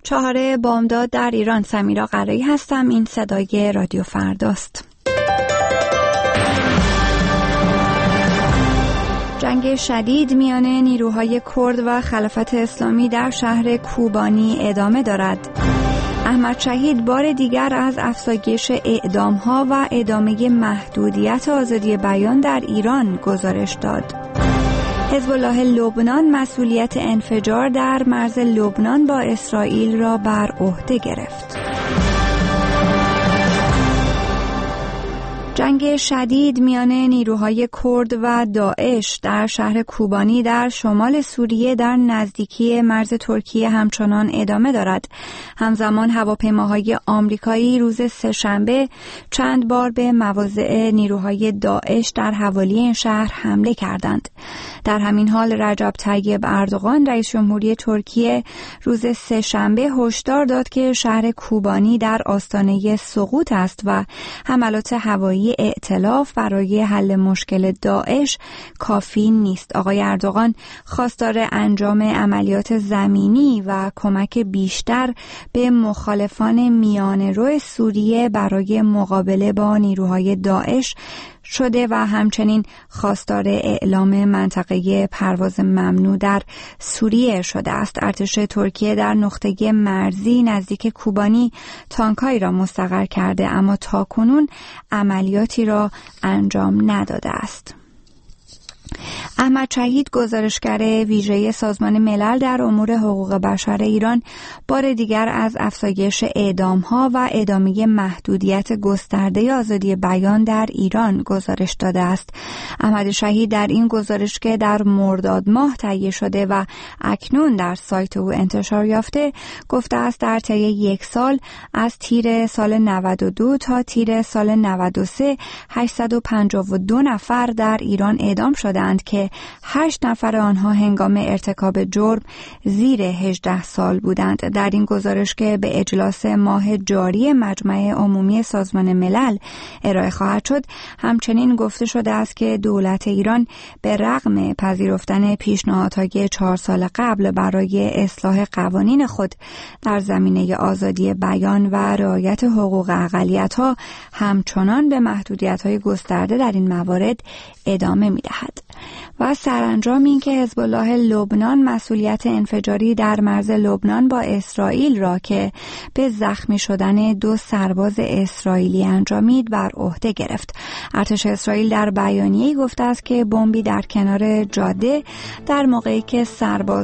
4 بامداد در ایران. سمیرا قرایی هستم. این صدای رادیو فرداست. جنگ شدید میان نیروهای کرد و خلافت اسلامی در شهر کوبانی ادامه دارد. احمد شهید بار دیگر از افزایش اعدام‌ها و ادامه محدودیت آزادی بیان در ایران گزارش داد. حزب الله لبنان مسئولیت انفجار در مرز لبنان با اسرائیل را بر عهده گرفت. جنگ شدید میان نیروهای کرد و داعش در شهر کوبانی در شمال سوریه در نزدیکی مرز ترکیه همچنان ادامه دارد. همزمان هواپیماهای آمریکایی روز سه‌شنبه چند بار به مواضع نیروهای داعش در حوالی این شهر حمله کردند. در همین حال رجب طیب اردوغان رئیس جمهوری ترکیه روز سه‌شنبه هشدار داد که شهر کوبانی در آستانه سقوط است و حملات هوایی ائتلاف برای حل مشکل داعش کافی نیست. آقای اردوغان خواستار انجام عملیات زمینی و کمک بیشتر به مخالفان میانه‌رو سوریه برای مقابله با نیروهای داعش شده و همچنین خواستار اعلام منطقه پرواز ممنوع در سوریه شده است. ارتش ترکیه در نقطه مرزی نزدیک کوبانی تانکایی را مستقر کرده اما تاکنون عملیاتی را انجام نداده است. احمد شهید گزارشگر ویژه سازمان ملل در امور حقوق بشر ایران بار دیگر از افزایش اعدام‌ها و ادامه محدودیت گسترده آزادی بیان در ایران گزارش داده است. احمد شهید در این گزارش که در مرداد ماه تهیه شده و اکنون در سایت او انتشار یافته گفته است در طی یک سال از تیر سال 92 تا تیر سال 93 852 نفر در ایران اعدام شدند که 8 نفر آنها هنگام ارتکاب جرم زیر 18 سال بودند. در این گزارش که به اجلاس ماه جاری مجمع عمومی سازمان ملل ارائه خواهد شد همچنین گفته شده است که دولت ایران به رغم پذیرفتن پیشنهادهای 4 سال قبل برای اصلاح قوانین خود در زمینه آزادی بیان و رعایت حقوق اقلیت‌ها همچنان به محدودیت‌های گسترده در این موارد ادامه می‌دهد. و سرانجام این که حزب الله لبنان مسئولیت انفجاری در مرز لبنان با اسرائیل را که به زخمی شدن 2 سرباز اسرائیلی انجامید بر عهده گرفت. ارتش اسرائیل در بیانیه‌ای گفته است که بمبی در کنار جاده در موقعی که سرباز